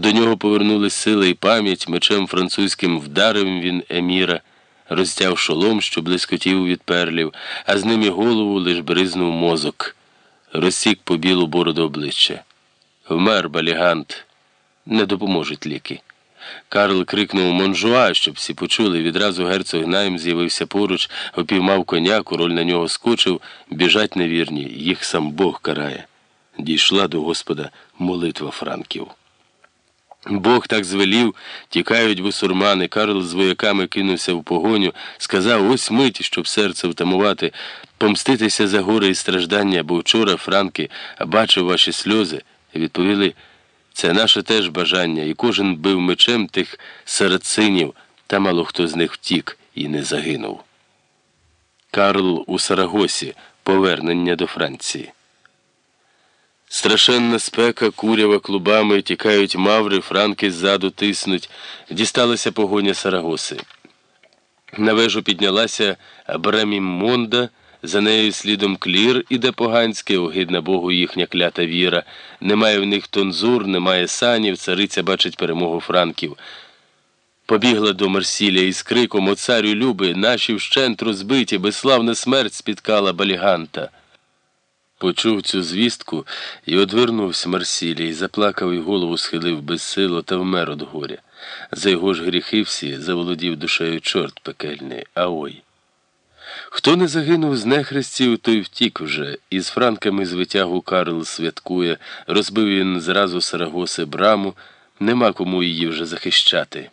До нього повернулись сили і пам'ять, мечем французьким вдарив він еміра, розтяв шолом, що блискотів від перлів, а з ним і голову лиш бризнув мозок. Розсік по білу бороду обличчя. Вмер Балігант. Не допоможуть ліки. Карл крикнув «Монжуа», щоб всі почули. Відразу герцог Найм з'явився поруч, опіймав коня, король на нього скочив. Біжать невірні, їх сам Бог карає. Дійшла до Господа молитва франків. Бог так звелів, тікають бусурмани. Карл з вояками кинувся в погоню, сказав ось мить, щоб серце втамувати, помститися за горе і страждання, бо вчора, франки, бачив ваші сльози. Відповіли, це наше теж бажання, і кожен бив мечем тих сарацинів, та мало хто з них втік і не загинув. Карл у Сарагосі. Повернення до Франції. Страшенна спека, курява клубами, тікають маври, франки ззаду тиснуть. Дісталася погоня Сарагоси. На вежу піднялася Бремімонда, за нею слідом Клір іде поганське, огидна Богу їхня клята віра. Немає в них тонзур, немає санів, цариця бачить перемогу франків. Побігла до Марсілія із криком «О царю люби, наші вщент розбиті, безславна смерть спіткала Баліганта». Почув цю звістку і одвернувся Марсілій, заплакав і голову схилив безсило та вмер од горя. За його ж гріхи всі заволодів душею чорт пекельний, а ой. Хто не загинув з нехрестів, той втік вже, і з франками з витягу Карл святкує, розбив він зразу Сарагоси браму, нема кому її вже захищати.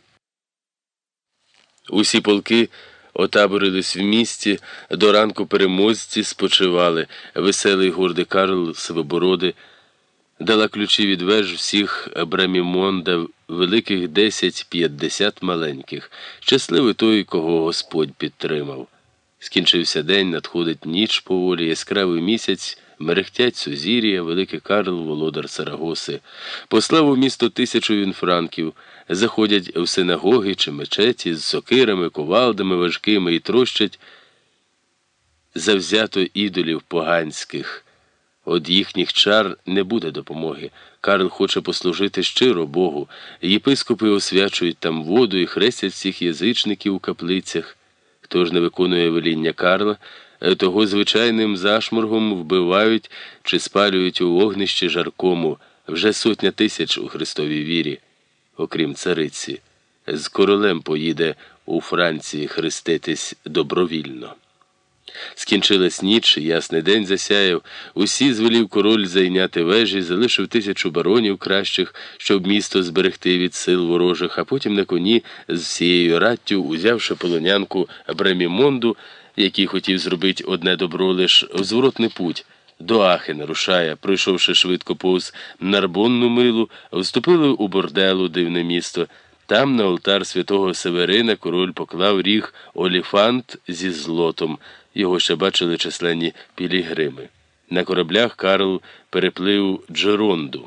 Усі полки отаборились в місті, до ранку переможці спочивали, веселий гордий Карл Свобороди дала ключі від веж всіх Бремімонда, великих 10-50 маленьких. Щасливий той, кого Господь підтримав. Скінчився день, надходить ніч поволі, яскравий місяць, мерехтять сузір'я, великий Карл, володар Сарагоси. Послав у місто 1000 він франків, заходять в синагоги чи мечеті з сокирами, кувалдами важкими і трощать завзято ідолів поганських. Од їхніх чар не буде допомоги. Карл хоче послужити щиро Богу. Єпископи освячують там воду і хрестять всіх язичників у каплицях. Хто ж не виконує веління Карла, того звичайним зашморгом вбивають чи спалюють у вогнищі жаркому. Вже 100 000 у Христовій вірі, окрім цариці. З королем поїде у Франції хреститись добровільно. Скінчилась ніч, ясний день засяяв, усі звелів король зайняти вежі, залишив 1000 баронів кращих, щоб місто зберегти від сил ворожих, а потім на коні з всією раттю, узявши полонянку Бремімонду, який хотів зробити одне добро лиш в зворотний путь, до Ахена рушає, пройшовши швидко повз Нарбонну милу, вступили у борделу, дивне місто. Там на алтар святого Северина король поклав ріг оліфант зі злотом. Його ще бачили численні пілігрими. На кораблях Карл переплив Джеронду.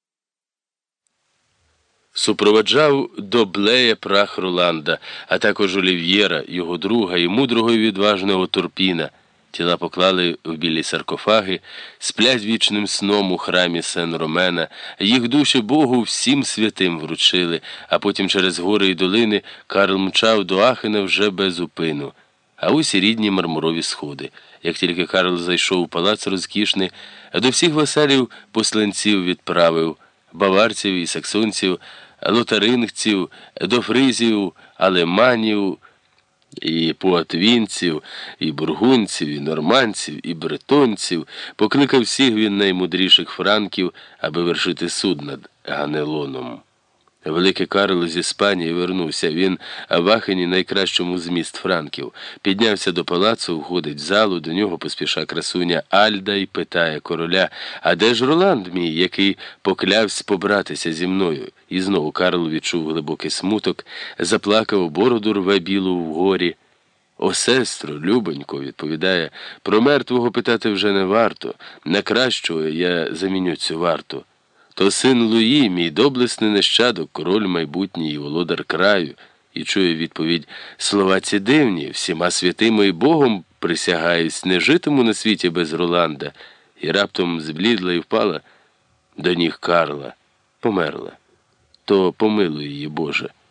Супроводжав до Блея прах Роланда, а також Олів'єра, його друга і мудрого і відважного Турпіна. Тіла поклали в білі саркофаги, сплять вічним сном у храмі Сен-Ромена, їх душі Богу всім святим вручили, а потім через гори і долини Карл мчав до Ахена вже без упину. А ось і рідні мармурові сходи. Як тільки Карл зайшов у палац розкішний, до всіх васалів посланців відправив, баварців і саксонців, лотарингців, до фризів, алеманів, і пуатвінців, і бургунців, і нормандців, і бретонців. Покликав всіх він наймудріших франків, аби вершити суд над Ганелоном. Великий Карл з Іспанії вернувся. Він в Ахені найкращому з міст франків. Піднявся до палацу, входить в залу, до нього поспіша красуня Альда і питає короля, «А де ж Роланд мій, який поклявся побратися зі мною?» І знову Карл відчув глибокий смуток, заплакав, бороду рве білу вгорі. «О, сестро, любонько», – відповідає, – «про мертвого питати вже не варто, на кращого я заміню цю варту. То син Луї, мій доблесний нащадок, король майбутній і володар краю». І чує відповідь, «Слова ці дивні, всіма святими і Богом присягаюсь, не житиму на світі без Роланда». І раптом зблідла і впала до ніг Карла, померла. то помилуй її, Боже.